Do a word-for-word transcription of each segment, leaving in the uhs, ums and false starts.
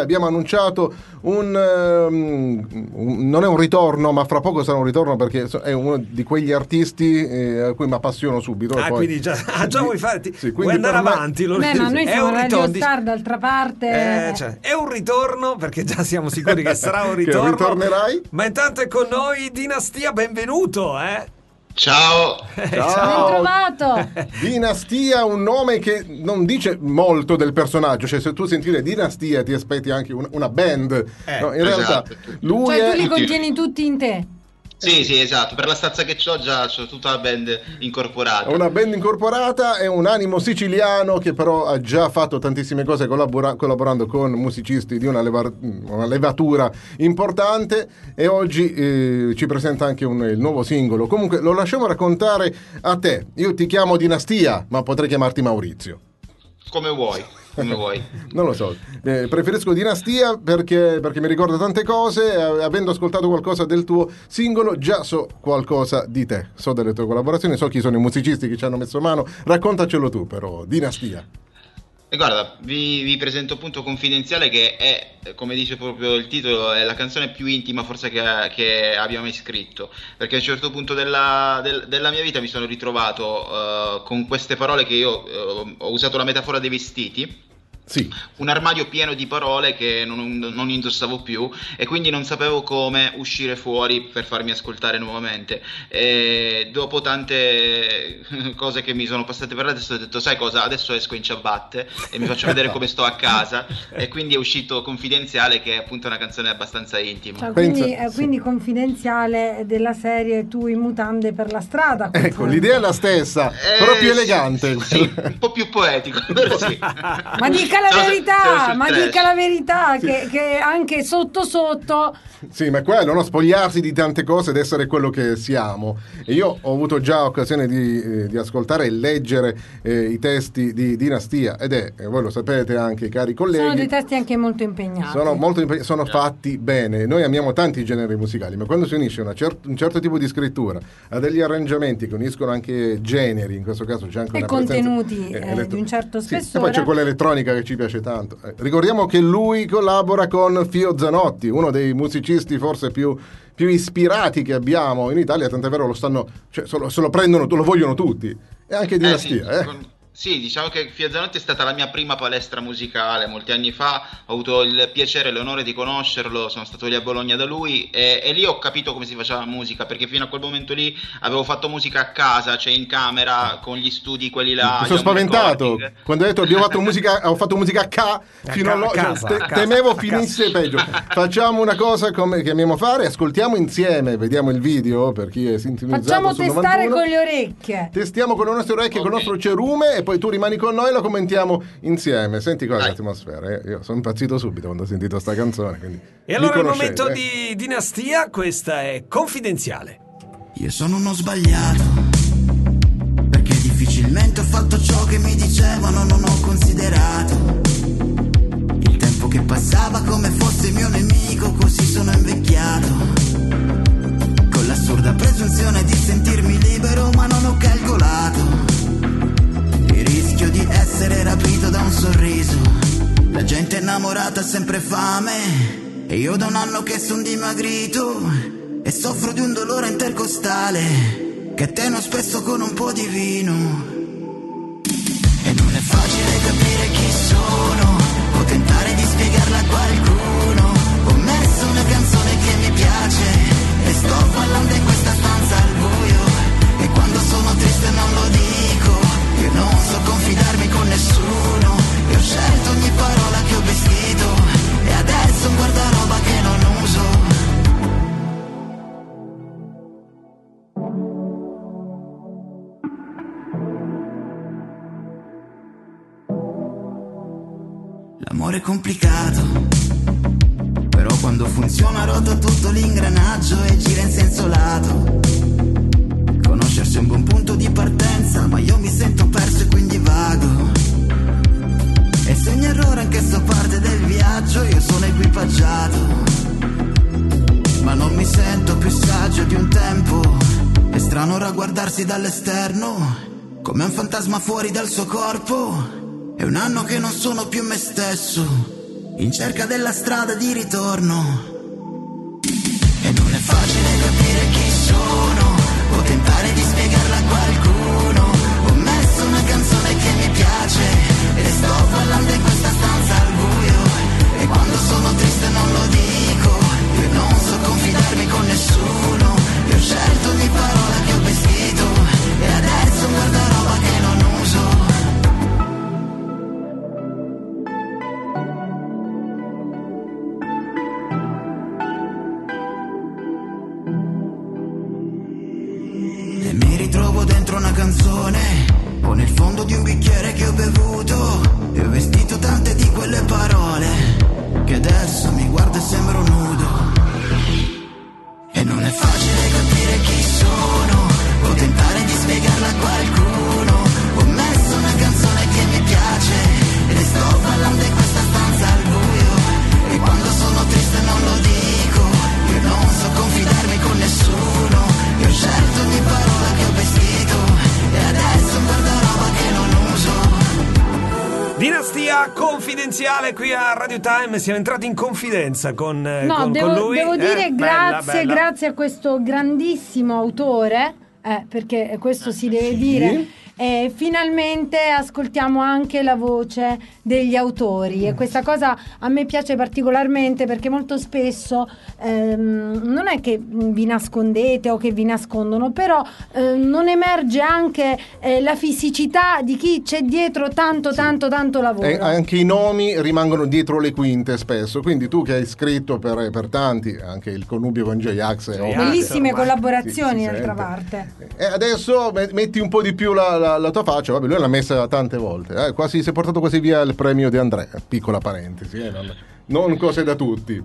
abbiamo annunciato un, um, un non è un ritorno, ma fra poco sarà un ritorno, perché è uno di quegli artisti eh, a cui mi appassiono subito. Ah, poi... quindi già, ah, già vuoi farti sì, vuoi andare me... avanti? Lo... Beh, ma noi è siamo un Radio ritorno, Star, d'altra parte. Eh, cioè, è un ritorno, perché già siamo sicuri che sarà un ritorno. Che ritornerai? Ma intanto è con noi Dinastia, benvenuto, eh? Ciao. Ciao. Ben trovato. Dinastia, un nome che non dice molto del personaggio, cioè se tu senti dire Dinastia ti aspetti anche una, una band, eh, no, in esatto. realtà lui Cioè è... tu li contieni tutti in te. Sì, sì, esatto, per la stazza che c'ho già c'ho tutta la band incorporata. Una band incorporata, è un animo siciliano che però ha già fatto tantissime cose collabora- collaborando con musicisti di una, leva- una levatura importante, e oggi eh, ci presenta anche un, il nuovo singolo. Comunque lo lasciamo raccontare a te. Io ti chiamo Dinastia, ma potrei chiamarti Maurizio. Come vuoi. Come vuoi. Non lo so, eh, preferisco Dinastia perché, perché mi ricorda tante cose. eh, avendo ascoltato qualcosa del tuo singolo già so qualcosa di te, so delle tue collaborazioni, so chi sono i musicisti che ci hanno messo mano. Raccontacelo tu però, Dinastia. E guarda, vi, vi presento appunto Confidenziale, che è, come dice proprio il titolo, è la canzone più intima forse che, che abbia mai scritto, perché a un certo punto della, del, della mia vita mi sono ritrovato uh, con queste parole che io uh, ho usato la metafora dei vestiti. Sì. Un armadio pieno di parole che non, non indossavo più, e quindi non sapevo come uscire fuori per farmi ascoltare nuovamente. E dopo tante cose che mi sono passate per la testa ho detto: sai cosa, adesso esco in ciabatte e mi faccio vedere come sto a casa, e quindi è uscito Confidenziale, che è appunto una canzone abbastanza intima. Cioè, quindi, Pensa- eh, quindi Confidenziale della serie tu in mutande per la strada. Ecco, l'idea è la stessa, Eh, però più sì, elegante. sì, un po' più poetico, però sì. Ma dica la Siamo- verità, siamo sul ma trash. dica la verità, che, che anche sotto sotto. Sì, ma è quello, no? Spogliarsi di tante cose ed essere quello che siamo. E io ho avuto già occasione di, eh, di ascoltare e leggere eh, i testi di Dinastia, ed è, e voi lo sapete anche, cari colleghi, Sono dei testi anche molto impegnati. sono molto impe- sono fatti bene. Noi amiamo tanti generi musicali, ma quando si unisce una cer- un certo tipo di scrittura a degli arrangiamenti che uniscono anche generi, in questo caso c'è anche E una contenuti presenza, eh, elettro- di un certo Sì, e spessore. poi c'è quella elettronica che ci piace tanto. Eh, ricordiamo che lui collabora con Fio Zanotti, uno dei musicisti forse più, più ispirati che abbiamo in Italia, tant'è vero lo stanno, cioè, se lo, se lo prendono, lo vogliono tutti. E anche Dinastia, Eh, sì, eh. con- sì, diciamo che Fio Zanotti è stata la mia prima palestra musicale molti anni fa. Ho avuto il piacere e l'onore di conoscerlo, sono stato lì a Bologna da lui, e, e lì ho capito come si faceva musica, perché fino a quel momento lì avevo fatto musica a casa, cioè in camera, con gli studi quelli là. Mi sono gli home spaventato recording. quando hai detto abbiamo fatto musica, ho fatto musica a K fino ca- allo- a casa, te- a casa, temevo a finisse peggio. Facciamo una cosa come che amiamo fare, ascoltiamo insieme, vediamo il video per chi è sintonizzato Facciamo sul testare novantuno. con le orecchie. Testiamo con le nostre orecchie, con il Ok. nostro cerume, e poi tu rimani con noi e la commentiamo insieme. Senti qua Dai. l'atmosfera, eh? Io sono impazzito subito quando ho sentito sta canzone, quindi E allora mi il conoscete, momento eh? di Dinastia, questa è Confidenziale. Io sono uno sbagliato, perché difficilmente ho fatto ciò che mi dicevano, non ho considerato il tempo che passava come fosse mio nemico, così sono invecchiato, con l'assurda presunzione di sentirmi libero, ma non ho calcolato il rischio di essere rapito da un sorriso. La gente innamorata ha sempre fame, e io da un anno che son dimagrito e soffro di un dolore intercostale che atteno spesso con un po' di vino. E non è facile capire chi sono, o tentare di spiegarla a qualcuno. Ho messo una canzone che mi piace e sto ballando in questa stanza al buio, e quando sono triste non lo dico. Io non so confidarmi con nessuno, e ho scelto ogni parola che ho vestito, e adesso guarda roba che non uso. L'amore è complicato, però quando funziona rota tutto l'ingranaggio e gira in senso lato. Conoscersi è un buon punto di partenza, ma io mi sento perso e quindi vago. E se ogni errore anche sto parte del viaggio, io sono equipaggiato, ma non mi sento più saggio di un tempo. È strano ora guardarsi dall'esterno come un fantasma fuori dal suo corpo. È un anno che non sono più me stesso, in cerca della strada di ritorno. E non è facile capire chi sono, o tentare di spiegarla a qualcuno. Ho messo una canzone che mi piace e sto ballando in questa stanza al buio. E quando sono triste non lo dico, io non so confidarmi con nessuno. Io ho scelto ogni parola che ho vestito e adesso guarda roba che non uso. E mi ritrovo dentro una canzone, o nel fondo di un bicchiere che ho bevuto, e ho vestito tante di quelle parole che adesso mi guardo e sembro nudo. E non è facile capire chi sono, o tentare di spiegarla a qualcuno. Ho messo una canzone che mi piace e sto ballando in questa stanza al buio. E quando sono triste non lo dico, io non so confidarmi con nessuno. Io ho scelto ogni parola che ho vestito e adesso guarda roba che non uso. Dinastia Confidenziale qui a Radio Time, siamo entrati in confidenza con, eh, No, con, devo, con lui. devo Eh, dire bella, grazie, bella. grazie a questo grandissimo autore, eh, perché questo si deve dire. E finalmente ascoltiamo anche la voce degli autori e questa cosa a me piace particolarmente, perché molto spesso ehm, non è che vi nascondete o che vi nascondono, però eh, non emerge anche eh, la fisicità di chi c'è dietro tanto tanto tanto lavoro. E anche i nomi rimangono dietro le quinte spesso, quindi tu che hai scritto per, per tanti, anche il connubio con J-Ax è ovvio. Bellissime ormai. collaborazioni, Sì, si d'altra sente. parte. E adesso me- metti un po' di più la, la, la tua faccia, vabbè, lui l'ha messa tante volte, eh, quasi si è portato quasi via il premio di Andrea, piccola parentesi, eh, non, non cose da tutti.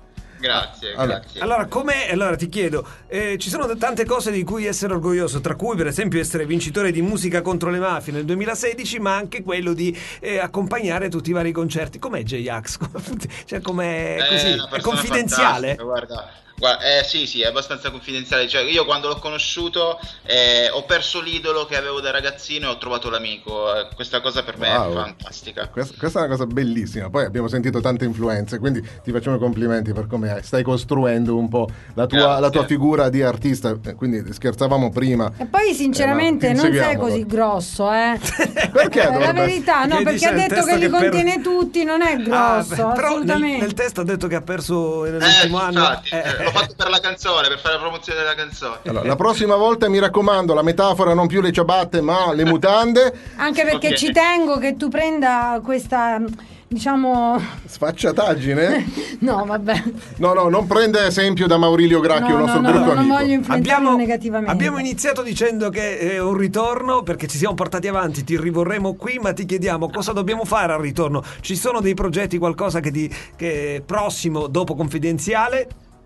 Grazie, Allora. grazie. Allora, come allora ti chiedo, eh, ci sono tante cose di cui essere orgoglioso, tra cui per esempio essere vincitore di Musica contro le mafie nel duemilasedici, ma anche quello di eh, accompagnare tutti i vari concerti. Com'è J-Ax? Cioè, com'è così? una È persona confidenziale? fantastica, Guarda, guarda, eh, sì, sì, è abbastanza confidenziale. Cioè, io quando l'ho conosciuto eh, ho perso l'idolo che avevo da ragazzino e ho trovato l'amico. Eh, questa cosa per me Wow. è fantastica. Questa, questa è una cosa bellissima. Poi abbiamo sentito tante influenze, quindi ti facciamo i complimenti per come stai costruendo un po' la tua, Grazie. la tua figura di artista. Eh, Quindi scherzavamo prima. E poi sinceramente Eh, ma ti non sei inseguiamo, così allora. grosso, eh. Perché Eh, la dovrebbe- verità, no, Che perché dice ha nel detto testo che li che per- contiene tutti, non è Ah, grosso, beh, però nel, assolutamente. nel testo ha detto che ha perso Eh, nell'ultimo anno. infatti, Eh, eh, l'ho fatto per la canzone, per fare la promozione della canzone. Allora, la prossima volta mi raccomando, la metafora non più le ciabatte ma le mutande. Anche perché Ok. ci tengo che tu prenda questa, diciamo, Sfacciataggine? no, vabbè. No, no, non prende esempio da Maurilio Gracchio, No, il nostro no, no, brutto non amico. voglio influenzarlo Abbiamo, negativamente. abbiamo iniziato dicendo che è un ritorno perché ci siamo portati avanti, ti rivorremo qui, ma ti chiediamo cosa dobbiamo fare al ritorno. Ci sono dei progetti, qualcosa che, ti, che è prossimo dopo Confidenziale?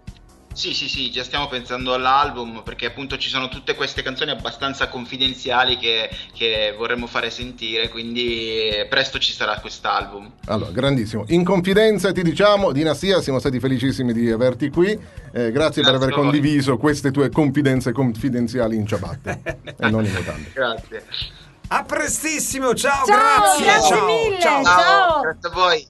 Sì, sì, sì, già stiamo pensando all'album perché appunto ci sono tutte queste canzoni abbastanza confidenziali che, che vorremmo fare sentire, quindi presto ci sarà quest'album. Allora, grandissimo. In confidenza ti diciamo, Dinastia, siamo stati felicissimi di averti qui. Eh, grazie, Grazie per aver a voi. condiviso queste tue confidenze confidenziali in ciabatte e non in mutande. Grazie. A prestissimo, ciao, Ciao, grazie. grazie ciao, mille. ciao. Ciao. Grazie a voi.